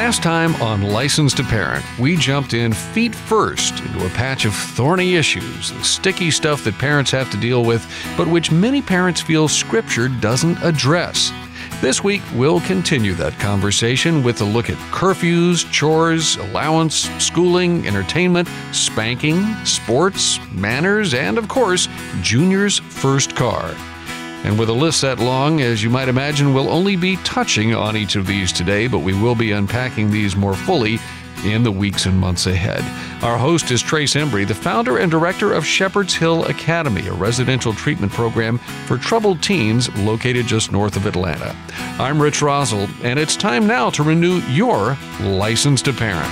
Last time on Licensed to Parent, we jumped in feet first into a patch of thorny issues, the sticky stuff that parents have to deal with, but which many parents feel Scripture doesn't address. This week, we'll continue that conversation with a look at curfews, chores, allowance, schooling, entertainment, spanking, sports, manners, and, of course, Junior's first car. And with a list that long, as you might imagine, we'll only be touching on each of these today, but we will be unpacking these more fully in the weeks and months ahead. Our host is Trace Embry, the founder and director of Shepherd's Hill Academy, a residential treatment program for troubled teens located just north of Atlanta. I'm Rich Rosell, and it's time now to renew your license to parent.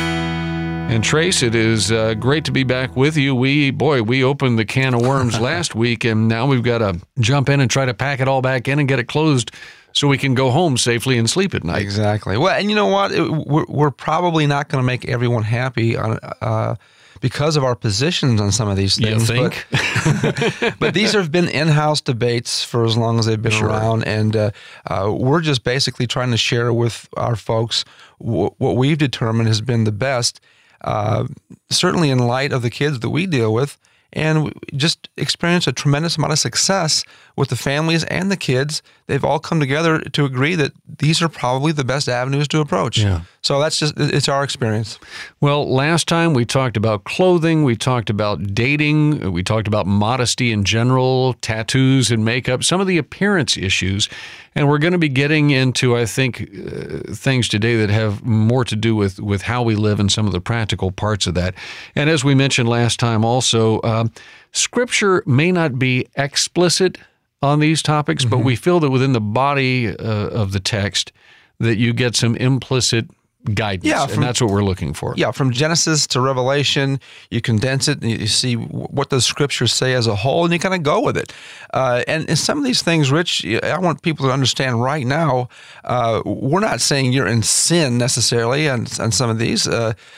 And Trace, it is great to be back with you. We opened the can of worms last week, and now we've got to jump in and try to pack it all back in and get it closed so we can go home safely and sleep at night. Exactly. Well, and you know what? We're probably not going to make everyone happy on because of our positions on some of these things. You think? But these have been in-house debates for as long as they've been around, and we're just basically trying to share with our folks what we've determined has been the best, certainly in light of the kids that we deal with, and we just experienced a tremendous amount of success with the families and the kids. They've all come together to agree that these are probably the best avenues to approach. Yeah. So it's our experience. Well, last time we talked about clothing, we talked about dating, we talked about modesty in general, tattoos and makeup, some of the appearance issues. And we're going to be getting into, I think, things today that have more to do with how we live and some of the practical parts of that. And as we mentioned last time also, Scripture may not be explicit on these topics, but we feel that within the body of the text that you get some implicit guidance, and that's what we're looking for. Yeah, from Genesis to Revelation, you condense it, and you see what does Scripture say as a whole, and you kind of go with it. And some of these things, Rich, I want people to understand right now, we're not saying you're in sin necessarily on some of these,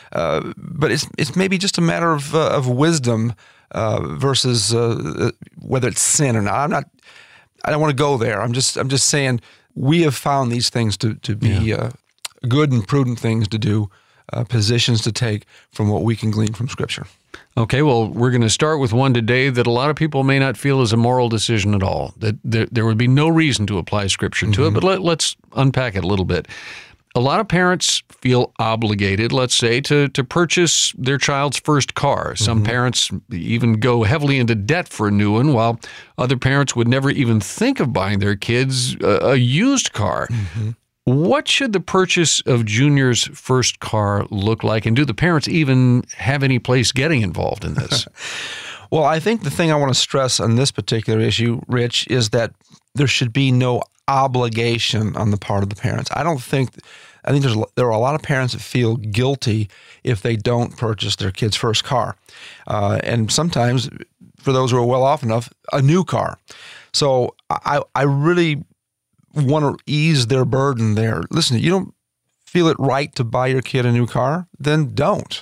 but it's maybe just a matter of wisdom versus whether it's sin or not. I don't want to go there. I'm just saying we have found these things to be good and prudent things to do, positions to take from what we can glean from Scripture. Okay, well, we're going to start with one today that a lot of people may not feel is a moral decision at all, that there would be no reason to apply Scripture to it, but let's unpack it a little bit. A lot of parents feel obligated, let's say, to purchase their child's first car. Some parents even go heavily into debt for a new one, while other parents would never even think of buying their kids a used car. What should the purchase of Junior's first car look like, and do the parents even have any place getting involved in this? Well, I think the thing I want to stress on this particular issue, Rich, is that there should be no obligation on the part of the parents. I think there are a lot of parents that feel guilty if they don't purchase their kid's first car. And sometimes, for those who are well off enough, a new car. So I really want to ease their burden there. Listen, you don't feel it right to buy your kid a new car, then don't,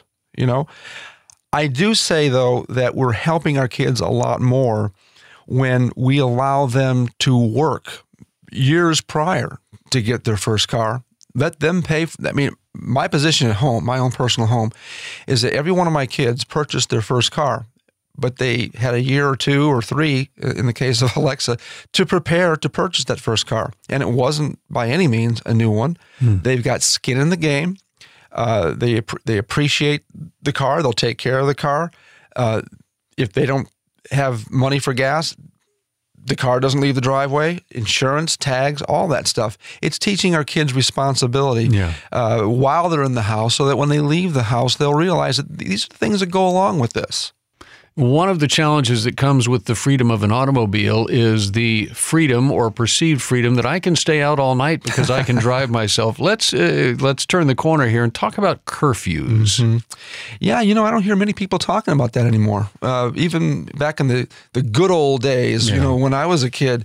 I do say, though, that we're helping our kids a lot more when we allow them to work years prior to get their first car. Let them pay for that. I mean, my position at home, my own personal home, is that every one of my kids purchased their first car, but they had a year or two or three, in the case of Alexa, to prepare to purchase that first car. And it wasn't by any means a new one. They've got skin in the game. They appreciate the car. They'll take care of the car. If they don't have money for gas, the car doesn't leave the driveway, insurance, tags, all that stuff. It's teaching our kids responsibility while they're in the house, so that when they leave the house, they'll realize that these are the things that go along with this. One of the challenges that comes with the freedom of an automobile is the freedom or perceived freedom that I can stay out all night because I can drive myself. Let's turn the corner here and talk about curfews. Yeah, I don't hear many people talking about that anymore. Even back in the good old days, when I was a kid,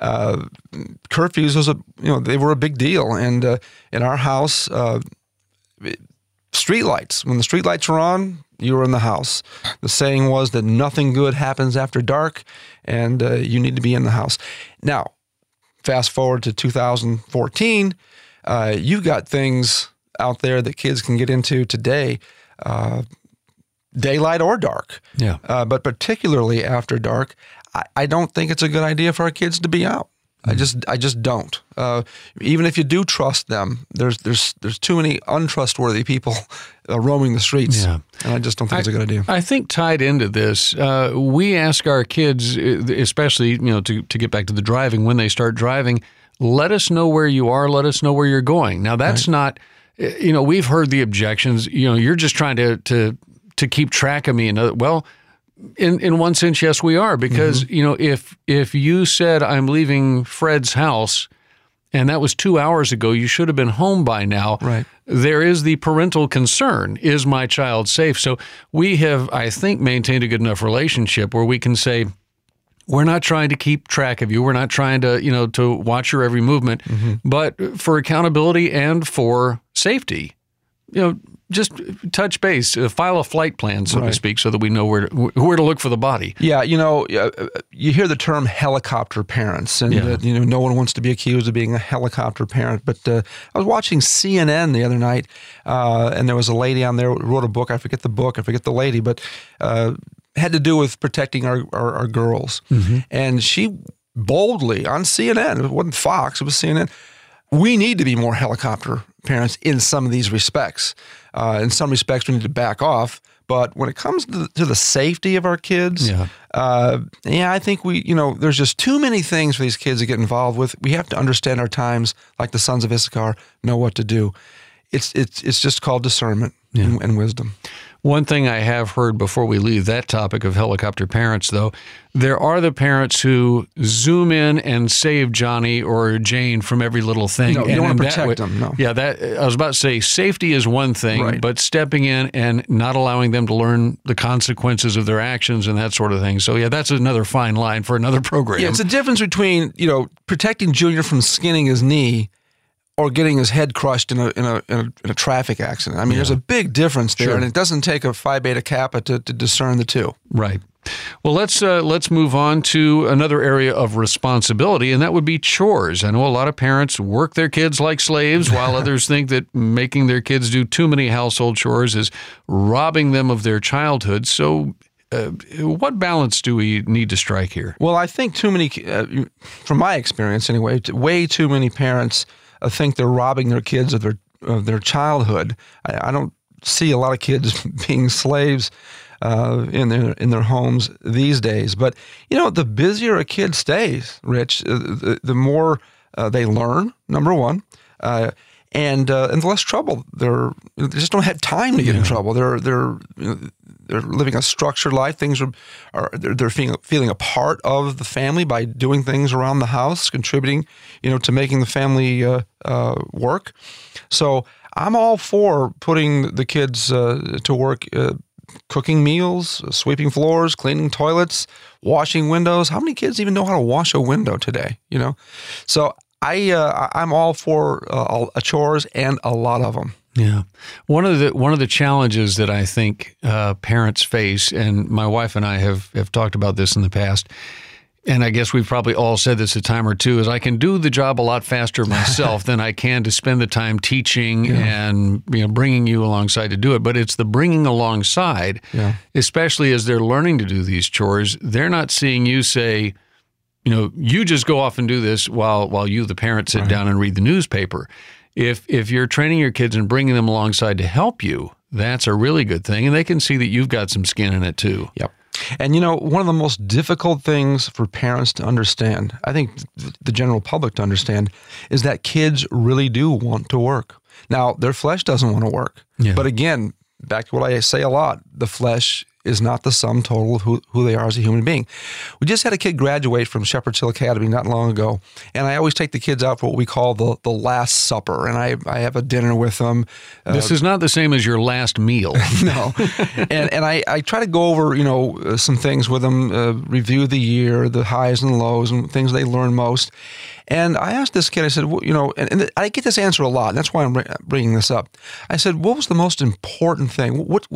curfews was they were a big deal. And in our house, streetlights. When the streetlights were on, you were in the house. The saying was that nothing good happens after dark, and you need to be in the house. Now, fast forward to 2014, you've got things out there that kids can get into today, daylight or dark. Yeah. But particularly after dark, I don't think it's a good idea for our kids to be out. I just don't. Even if you do trust them, there's too many untrustworthy people roaming the streets, and I just don't think it's a good idea. I think tied into this, we ask our kids, especially to get back to the driving, when they start driving, let us know where you are, let us know where you're going. Now that's not, we've heard the objections. You're just trying to keep track of me, and well. In one sense, yes, we are, because if you said I'm leaving Fred's house, and that was 2 hours ago, you should have been home by now. Right. There is the parental concern: is my child safe? So we have, I think, maintained a good enough relationship where we can say, we're not trying to keep track of you. We're not trying to to watch your every movement, but for accountability and for safety, just touch base, file a flight plan, so to speak, so that we know where to look for the body. Yeah, you hear the term helicopter parents, and no one wants to be accused of being a helicopter parent. But I was watching CNN the other night, and there was a lady on there who wrote a book. I forget the book, I forget the lady, but had to do with protecting our girls. And she boldly on CNN, it wasn't Fox, it was CNN. We need to be more helicopter parents in some of these respects. In some respects, we need to back off. But when it comes to the safety of our kids, I think there's just too many things for these kids to get involved with. We have to understand our times, like the sons of Issachar, know what to do. It's just called discernment and wisdom. One thing I have heard before we leave that topic of helicopter parents, though, there are the parents who zoom in and save Johnny or Jane from every little thing. No, you don't want to protect them, no. Yeah, I was about to say safety is one thing, but stepping in and not allowing them to learn the consequences of their actions and that sort of thing. So, that's another fine line for another program. Yeah, it's a difference between, protecting Junior from skinning his knee or getting his head crushed in a traffic accident. I mean, there's a big difference there, and it doesn't take a Phi Beta Kappa to discern the two. Right. Well, let's move on to another area of responsibility, and that would be chores. I know a lot of parents work their kids like slaves, while others think that making their kids do too many household chores is robbing them of their childhood. So what balance do we need to strike here? Well, I think too many, from my experience anyway, way too many parents think they're robbing their kids of their childhood. I don't see a lot of kids being slaves in their homes these days. But the busier a kid stays, Rich, the more they learn. Number one, and the less trouble they just don't have time to get in trouble. They're living a structured life. Things they're feeling a part of the family by doing things around the house, contributing, to making the family work. So I'm all for putting the kids to work, cooking meals, sweeping floors, cleaning toilets, washing windows. How many kids even know how to wash a window today? So I'm all for chores, and a lot of them. Yeah. One of the challenges that I think parents face, and my wife and I have talked about this in the past, and I guess we've probably all said this a time or two, is I can do the job a lot faster myself than I can to spend the time teaching and bringing you alongside to do it. But it's the bringing alongside, especially as they're learning to do these chores. They're not seeing you say, you just go off and do this while you, the parent, sit down and read the newspaper. If you're training your kids and bringing them alongside to help you, that's a really good thing, and they can see that you've got some skin in it too. Yep. And one of the most difficult things for parents to understand, I think the general public to understand, is that kids really do want to work. Now, their flesh doesn't want to work. Yeah. But again, back to what I say a lot, the flesh is not the sum total of who they are as a human being. We just had a kid graduate from Shepherd's Hill Academy not long ago, and I always take the kids out for what we call the Last Supper, and I have a dinner with them. This is not the same as your last meal. No. And I try to go over, some things with them, review the year, the highs and lows, and things they learn most. And I asked this kid, I said, and I get this answer a lot, and that's why I'm bringing this up. I said, what was the most important thing?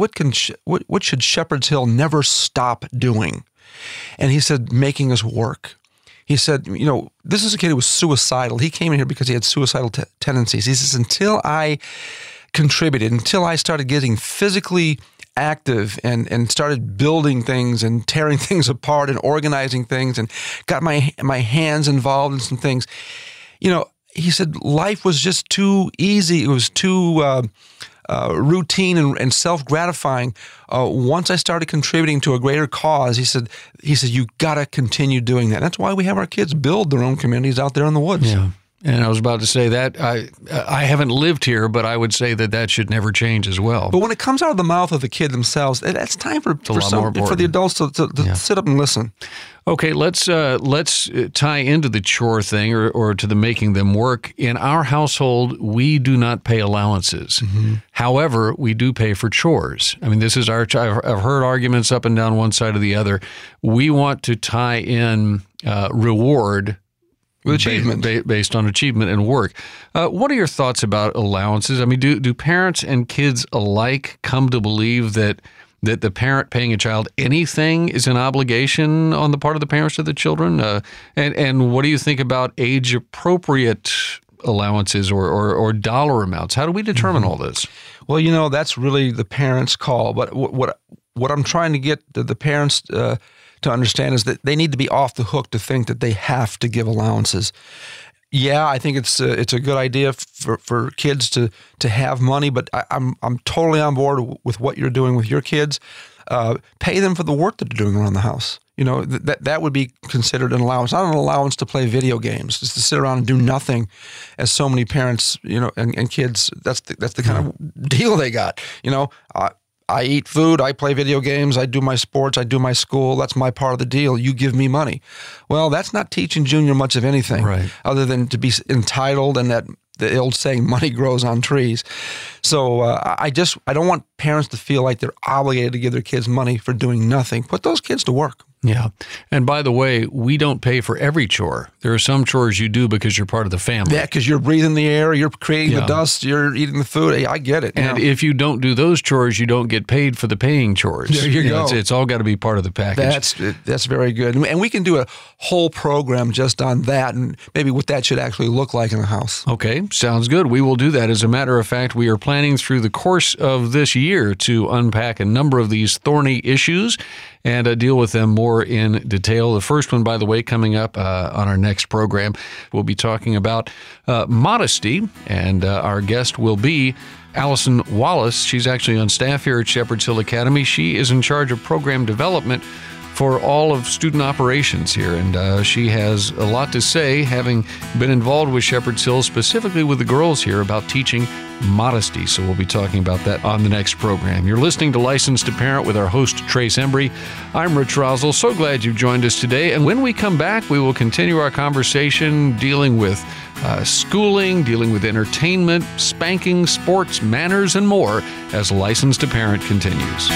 What should Shepherd's Hill never stop doing? And he said, making us work. He said, this is a kid who was suicidal. He came in here because he had suicidal tendencies. He says, until I contributed until I started getting physically active and started building things and tearing things apart and organizing things and got my hands involved in some things. He said life was just too easy. It was too routine and self-gratifying. Once I started contributing to a greater cause, he said, you got to continue doing that. That's why we have our kids build their own communities out there in the woods. Yeah. And I was about to say that I haven't lived here, but I would say that should never change as well. But when it comes out of the mouth of the kid themselves, that's time for the adults to sit up and listen. Okay, let's tie into the chore thing or to the making them work. In our household, we do not pay allowances. Mm-hmm. However, we do pay for chores. I mean, this is I've heard arguments up and down one side or the other. We want to tie in reward with achievement, based on achievement and work. What are your thoughts about allowances? I mean, do parents and kids alike come to believe that the parent paying a child anything is an obligation on the part of the parents to the children? And what do you think about age-appropriate allowances or dollar amounts? How do we determine all this? Well, that's really the parents' call. But what I'm trying to get the parents to understand is that they need to be off the hook to think that they have to give allowances. Yeah, I think it's a good idea for kids to have money, but I'm totally on board with what you're doing with your kids. Pay them for the work that they're doing around the house. That would be considered an allowance, not an allowance to play video games, just to sit around and do nothing, as so many parents, and kids. That's the kind of deal they got. I eat food, I play video games, I do my sports, I do my school. That's my part of the deal. You give me money. Well, that's not teaching Junior much of anything, right, other than to be entitled and that the old saying, money grows on trees. So I don't want parents to feel like they're obligated to give their kids money for doing nothing. Put those kids to work. Yeah. And by the way, we don't pay for every chore. There are some chores you do because you're part of the family. Yeah, because you're breathing the air, you're creating the dust, you're eating the food. Hey, I get it. And if you don't do those chores, you don't get paid for the paying chores. There you go. It's all got to be part of the package. That's very good. And we can do a whole program just on that and maybe what that should actually look like in the house. Okay, sounds good. We will do that. As a matter of fact, we are planning through the course of this year to unpack a number of these thorny issues and deal with them more in detail. The first one, by the way, coming up on our next program, we'll be talking about modesty, and our guest will be Allison Wallace. She's actually on staff here at Shepherd's Hill Academy. She is in charge of program development for all of student operations here, and she has a lot to say, having been involved with Shepherd's Hill, specifically with the girls here, about teaching modesty. So we'll be talking about that on the next program. You're listening to Licensed to Parent with our host, Trace Embry. I'm Rich Rosell. So glad you've joined us today. And when we come back, we will continue our conversation dealing with schooling, dealing with entertainment, spanking, sports, manners, and more as Licensed to Parent continues.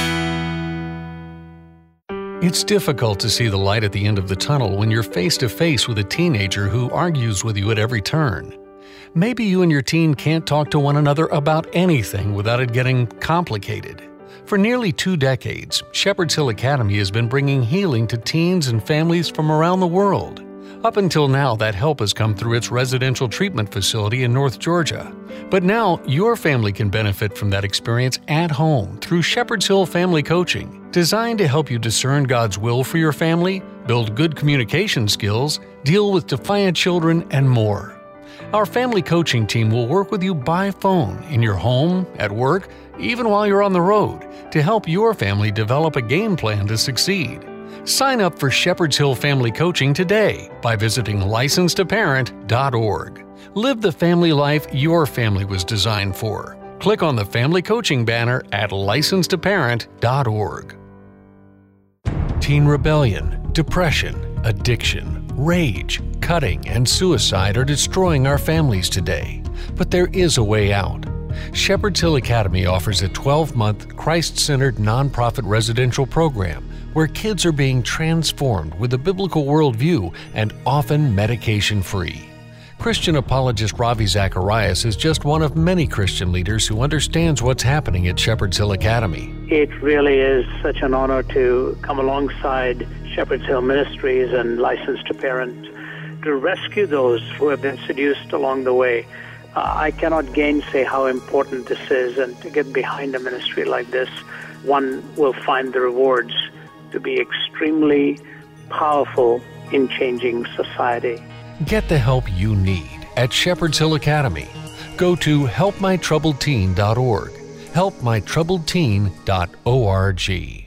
It's difficult to see the light at the end of the tunnel when you're face-to-face with a teenager who argues with you at every turn. Maybe you and your teen can't talk to one another about anything without it getting complicated. For nearly 2 decades, Shepherd's Hill Academy has been bringing healing to teens and families from around the world. Up until now, that help has come through its residential treatment facility in North Georgia. But now, your family can benefit from that experience at home through Shepherd's Hill Family Coaching, designed to help you discern God's will for your family, build good communication skills, deal with defiant children, and more. Our family coaching team will work with you by phone, in your home, at work, even while you're on the road, to help your family develop a game plan to succeed. Sign up for Shepherd's Hill Family Coaching today by visiting licensedtoparent.org. Live the family life your family was designed for. Click on the Family Coaching banner at licensedtoparent.org. Teen rebellion, depression, addiction, rage, cutting, and suicide are destroying our families today. But there is a way out. Shepherd's Hill Academy offers a 12-month, Christ-centered nonprofit residential program where kids are being transformed with a biblical worldview and often medication-free. Christian apologist Ravi Zacharias is just one of many Christian leaders who understands what's happening at Shepherd's Hill Academy. It really is such an honor to come alongside Shepherd's Hill Ministries and Licensed to Parent to rescue those who have been seduced along the way I cannot gainsay how important this is, and to get behind a ministry like this, one will find the rewards to be extremely powerful in changing society. Get the help you need at Shepherd's Hill Academy. Go to helpmytroubledteen.org. helpmytroubledteen.org.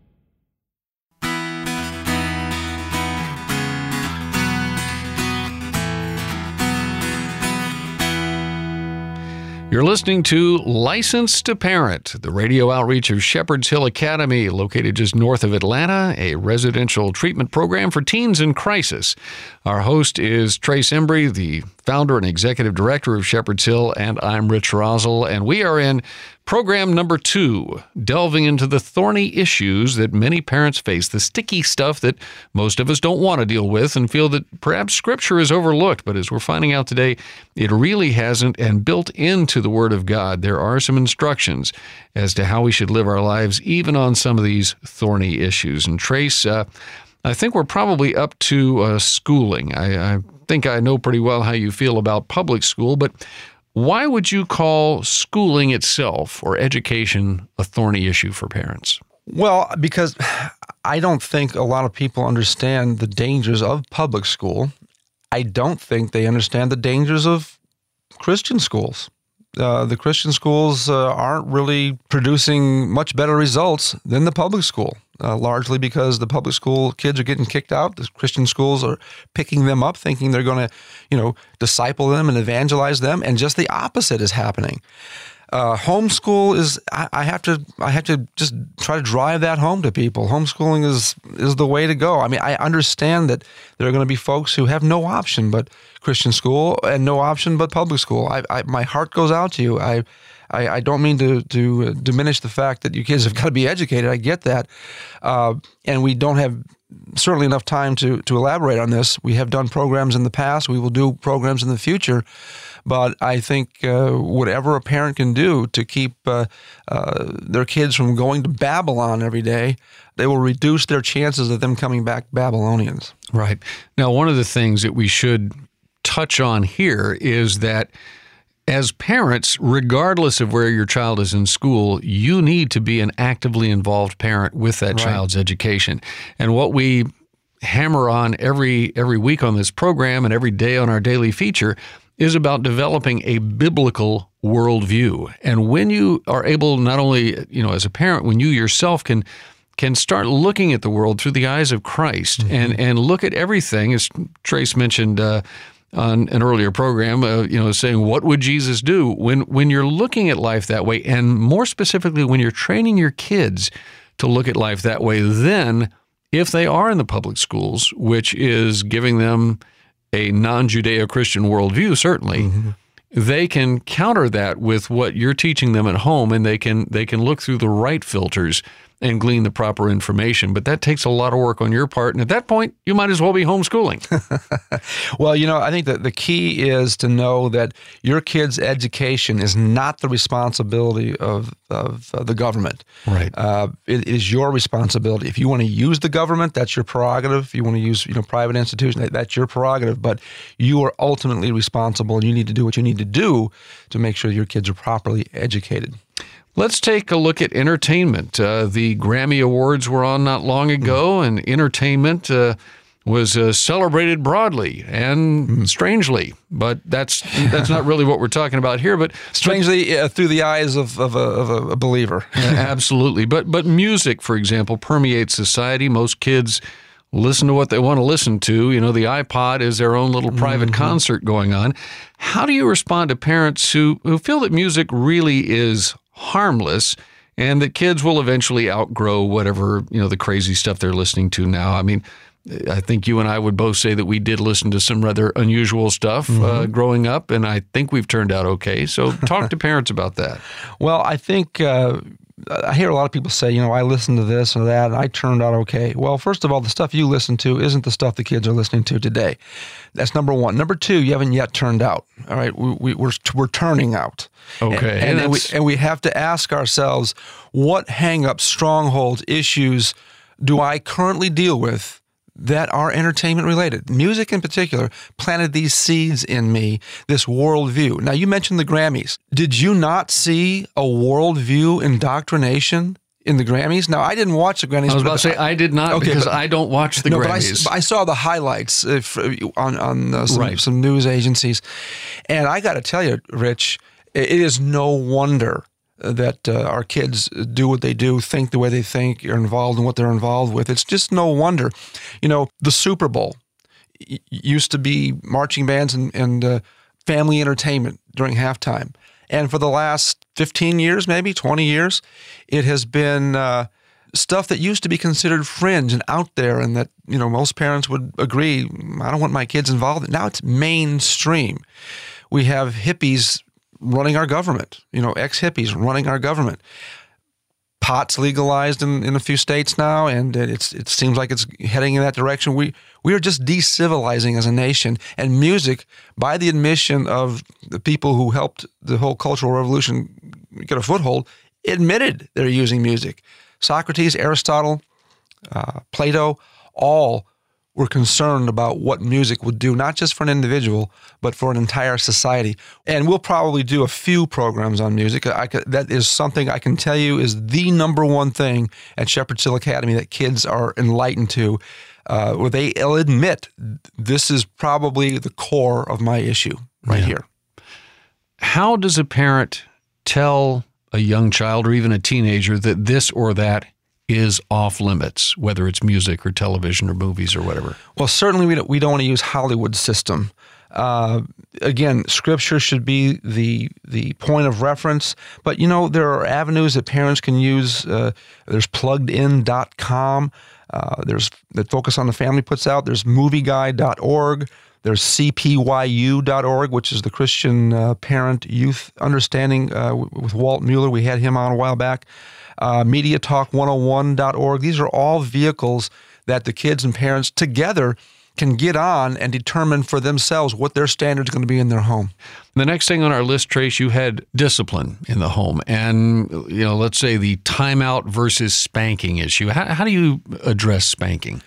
You're listening to License to Parent, the radio outreach of Shepherd's Hill Academy, located just north of Atlanta, a residential treatment program for teens in crisis. Our host is Trace Embry, the founder and executive director of Shepherd's Hill, and I'm Rich Rosell, and we are in program number 2, delving into the thorny issues that many parents face, the sticky stuff that most of us don't want to deal with and feel that perhaps Scripture is overlooked. But as we're finding out today, it really hasn't, and built into the Word of God, there are some instructions as to how we should live our lives, even on some of these thorny issues. And Trace, I think we're probably up to schooling. I think I know pretty well how you feel about public school, but why would you call schooling itself or education a thorny issue for parents? Well, because I don't think a lot of people understand the dangers of public school. I don't think they understand the dangers of Christian schools. The Christian schools aren't really producing much better results than the public school, largely because the public school kids are getting kicked out. The Christian schools are picking them up, thinking they're going to, disciple them and evangelize them, and just the opposite is happening. Homeschool is, I have to just try to drive that home to people. Homeschooling is the way to go. I mean, I understand that there are going to be folks who have no option but Christian school and no option but public school. My heart goes out to you. I don't mean to diminish the fact that you kids have got to be educated. I get that. And we don't have certainly enough time to elaborate on this. We have done programs in the past. We will do programs in the future. But I think whatever a parent can do to keep their kids from going to Babylon every day, they will reduce their chances of them coming back Babylonians. Right. Now, one of the things that we should touch on here is that as parents, regardless of where your child is in school, you need to be an actively involved parent with that child's education. And what we hammer on every week on this program and every day on our daily feature is about developing a biblical worldview. And when you are able, not only, as a parent, when you yourself can start looking at the world through the eyes of Christ and look at everything, as Trace mentioned on an earlier program, saying, what would Jesus do? When you're looking at life that way, and more specifically, when you're training your kids to look at life that way, then if they are in the public schools, which is giving them a non-Judeo-Christian worldview, certainly, they can counter that with what you're teaching them at home, and they can look through the right filters and glean the proper information. But that takes a lot of work on your part, and at that point, you might as well be homeschooling. Well, I think that the key is to know that your kid's education is not the responsibility of the government. Right. It is your responsibility. If you want to use the government, that's your prerogative. If you want to use private institutions, that's your prerogative. But you are ultimately responsible, and you need to do what you need to do to make sure your kids are properly educated. Let's take a look at entertainment. The Grammy Awards were on not long ago, and entertainment was celebrated broadly and strangely. But that's not really what we're talking about here. But strangely, through the eyes of a believer. Absolutely. But music, for example, permeates society. Most kids listen to what they want to listen to. The iPod is their own little private concert going on. How do you respond to parents who feel that music really is harmless and that kids will eventually outgrow whatever, the crazy stuff they're listening to now? I mean, I think you and I would both say that we did listen to some rather unusual stuff growing up, and I think we've turned out okay. So talk to parents about that. Well, I think I hear a lot of people say, I listened to this or that, and I turned out okay. Well, first of all, the stuff you listen to isn't the stuff the kids are listening to today. That's number one. Number two, you haven't yet turned out. All right, we're turning out. Okay, and we have to ask ourselves, what hang-ups, strongholds, issues do I currently deal with that are entertainment related. Music in particular planted these seeds in me, this worldview. Now, you mentioned the Grammys. Did you not see a worldview indoctrination in the Grammys? Now, I didn't watch the Grammys. I was about to say I did not, because I don't watch the Grammys. But I saw the highlights on some news agencies. And I got to tell you, Rich, it is no wonder that our kids do what they do, think the way they think, are involved in what they're involved with. It's just no wonder. You know, the Super Bowl used to be marching bands and family entertainment during halftime. And for the last 15 years, maybe 20 years, it has been stuff that used to be considered fringe and out there, and that, you know, most parents would agree, I don't want my kids involved. Now it's mainstream. We have hippies running our government, you know, ex-hippies running our government. Pot's legalized in a few states now, and it seems like it's heading in that direction. We are just decivilizing as a nation, and music, by the admission of the people who helped the whole Cultural Revolution get a foothold, admitted they're using music. Socrates, Aristotle, Plato, all were concerned about what music would do, not just for an individual, but for an entire society. And we'll probably do a few programs on music. That is something I can tell you is the number one thing at Shepherd's Hill Academy that kids are enlightened to, where they'll admit this is probably the core of my issue here. How does a parent tell a young child or even a teenager that this or that is off limits, whether it's music or television or movies or whatever? Well, certainly we don't want to use Hollywood's system. Again, Scripture should be the point of reference, but you know, there are avenues that parents can use. There's pluggedin.com. There's that Focus on the Family puts out. There's movieguide.org. There's cpyu.org, which is the Christian Parent Youth Understanding with Walt Mueller. We had him on a while back. MediaTalk101.org. These are all vehicles that the kids and parents together can get on and determine for themselves what their standard is going to be in their home. The next thing on our list, Trace, you had discipline in the home, and you know, let's say the timeout versus spanking issue. How do you address spanking?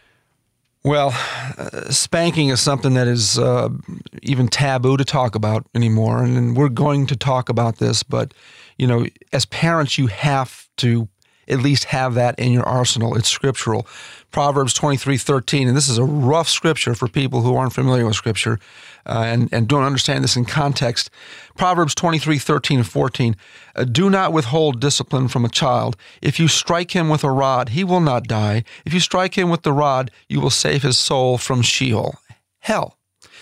Well, spanking is something that is even taboo to talk about anymore, and we're going to talk about this, but you know, as parents, you have to at least have that in your arsenal. It's scriptural. Proverbs 23:13, and this is a rough scripture for people who aren't familiar with Scripture and don't understand this in context. Proverbs 23:13 and 14, do not withhold discipline from a child. If you strike him with a rod, he will not die. If you strike him with the rod, you will save his soul from Sheol, hell.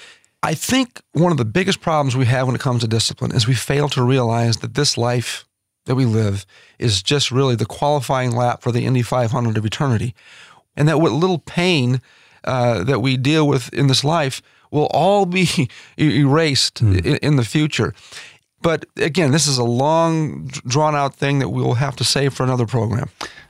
I think one of the biggest problems we have when it comes to discipline is we fail to realize that this life that we live is just really the qualifying lap for the Indy 500 of eternity. And that what little pain that we deal with in this life will all be erased in the future. But again, this is a long, drawn-out thing that we will have to save for another program.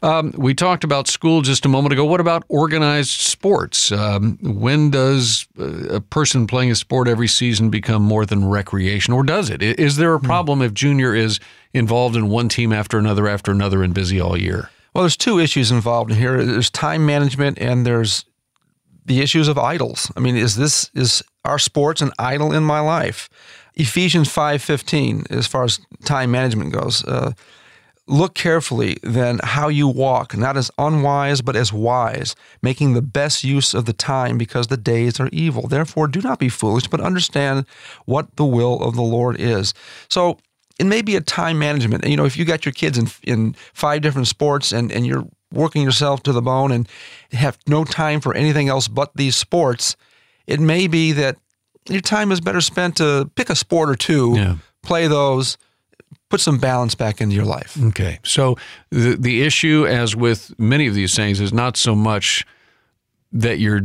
We talked about school just a moment ago. What about organized sports? When does a person playing a sport every season become more than recreation, or does it? Is there a problem if junior is involved in one team after another and busy all year? Well, there's two issues involved in here. There's time management and there's the issues of idols. I mean, is our sports an idol in my life? Ephesians 5:15, as far as time management goes, look carefully then how you walk, not as unwise, but as wise, making the best use of the time because the days are evil. Therefore, do not be foolish, but understand what the will of the Lord is. So it may be a time management. You know, if you got your kids in 5 different sports and you're working yourself to the bone and have no time for anything else but these sports, it may be that your time is better spent to pick a sport or two, play those, put some balance back into your life. Okay. So the issue, as with many of these things, is not so much that you're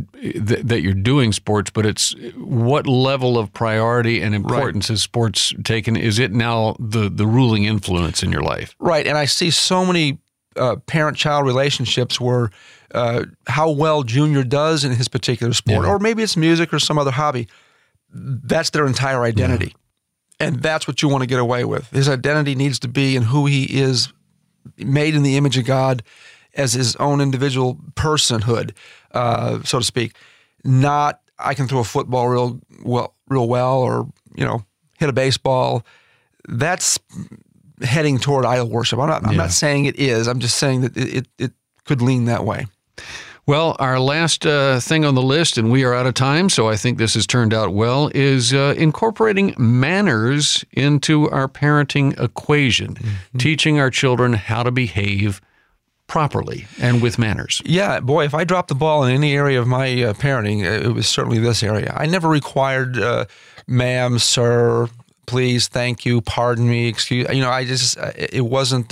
doing sports, but it's what level of priority and importance is sports taken? Is it now the ruling influence in your life? Right. And I see so many parent-child relationships where how well junior does in his particular sport, or maybe it's music or some other hobby, that's their entire identity. And that's what you want to get away with. His identity needs to be in who he is, made in the image of God, as his own individual personhood, so to speak. Not, I can throw a football real well, or, hit a baseball. That's heading toward idol worship. I'm not saying it is. I'm just saying that it could lean that way. Well, our last thing on the list, and we are out of time, so I think this has turned out well, is incorporating manners into our parenting equation, teaching our children how to behave properly and with manners. Yeah, boy, if I dropped the ball in any area of my parenting, it was certainly this area. I never required ma'am, sir, please, thank you, pardon me, excuse. It wasn't.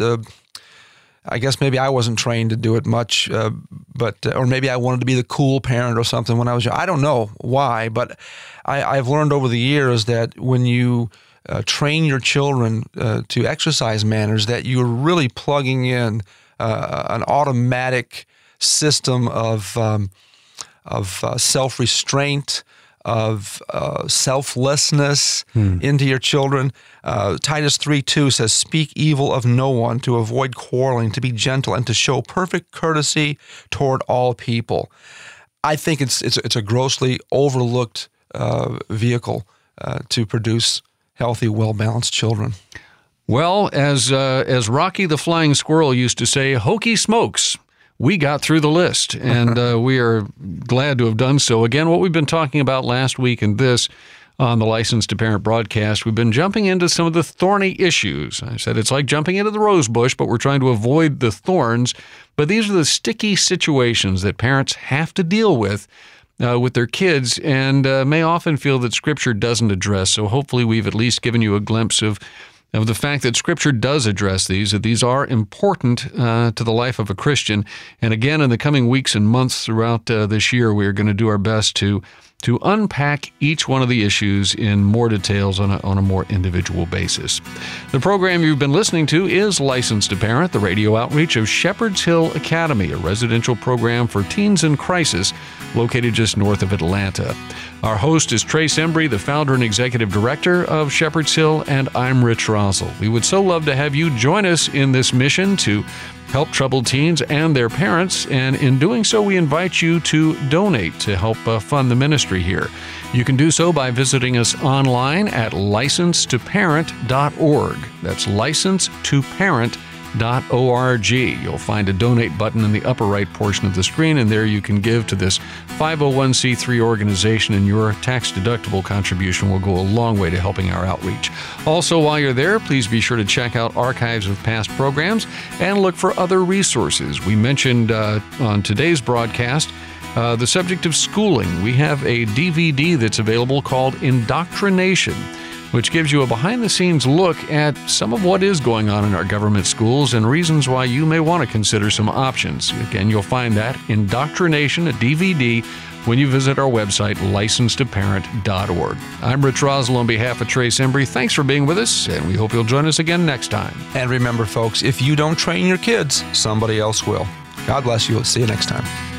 I guess maybe I wasn't trained to do it much, or maybe I wanted to be the cool parent or something when I was young. I don't know why, but I've learned over the years that when you train your children to exercise manners, that you're really plugging in an automatic system of self-restraint, of selflessness into your children. Titus 3:2 says, "Speak evil of no one, to avoid quarreling, to be gentle, and to show perfect courtesy toward all people." I think it's a grossly overlooked vehicle to produce healthy, well-balanced children. Well, as Rocky the Flying Squirrel used to say, "Hokey smokes." We got through the list, and we are glad to have done so. Again, what we've been talking about last week and this on the Licensed to Parent broadcast, we've been jumping into some of the thorny issues. I said it's like jumping into the rose bush, but we're trying to avoid the thorns. But these are the sticky situations that parents have to deal with their kids, and may often feel that Scripture doesn't address. So hopefully we've at least given you a glimpse of the fact that Scripture does address these, that these are important to the life of a Christian. And again, in the coming weeks and months throughout this year, we are going to do our best to unpack each one of the issues in more details on a more individual basis. The program you've been listening to is Licensed to Parent, the radio outreach of Shepherd's Hill Academy, a residential program for teens in crisis located just north of Atlanta. Our host is Trace Embry, the founder and executive director of Shepherd's Hill, and I'm Rich Rosell. We would so love to have you join us in this mission to help troubled teens and their parents, and in doing so, we invite you to donate to help fund the ministry here. You can do so by visiting us online at licencetoparent.org. That's licencetoparent.org. You'll find a donate button in the upper right portion of the screen, and there you can give to this 501c3 organization, and your tax-deductible contribution will go a long way to helping our outreach. Also, while you're there, please be sure to check out archives of past programs and look for other resources. We mentioned on today's broadcast the subject of schooling. We have a DVD that's available called Indoctrination, which gives you a behind-the-scenes look at some of what is going on in our government schools and reasons why you may want to consider some options. Again, you'll find that Indoctrination, a DVD, when you visit our website, licencetoparent.org. I'm Rich Rosell on behalf of Trace Embry. Thanks for being with us, and we hope you'll join us again next time. And remember, folks, if you don't train your kids, somebody else will. God bless you. See you next time.